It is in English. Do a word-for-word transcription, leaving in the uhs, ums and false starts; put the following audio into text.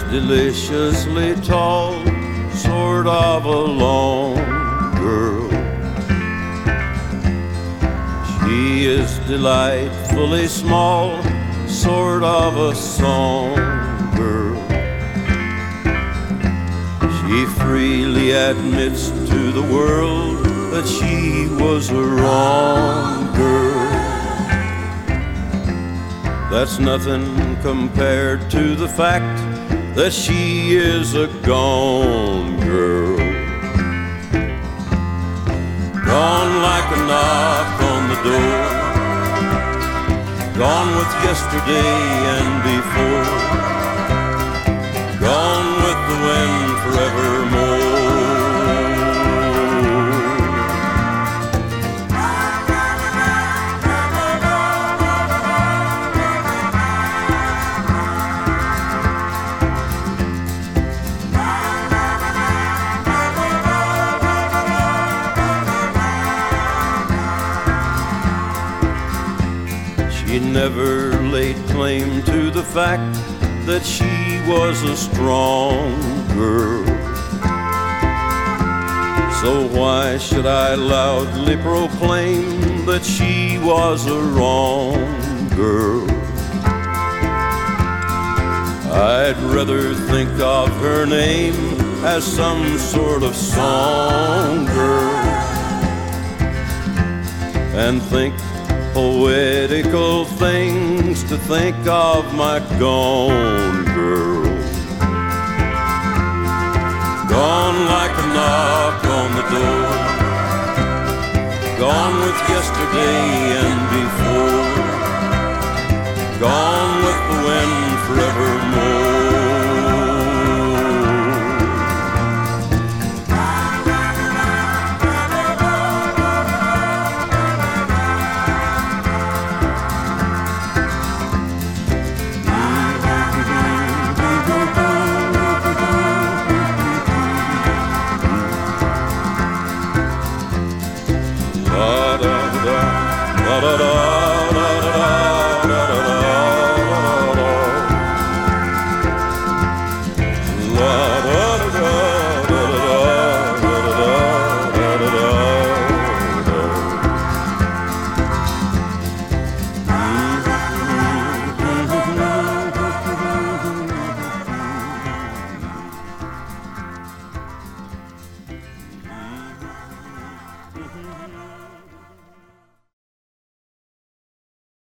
deliciously tall, sort of a long girl. She is delightfully small, sort of a song girl. She freely admits to the world that she was a wrong girl. That's nothing compared to the fact that she is a gone girl. Gone like a knock on the door, gone with yesterday and before, gone with the wind forevermore. She never laid claim to the fact that she was a strong girl. So why should I loudly proclaim that she was a wrong girl? I'd rather think of her name as some sort of song girl, and think poetical things to think of my gone girl. Gone like a knock on the door, gone with yesterday and before, gone with the wind forevermore. Da da da da da da da da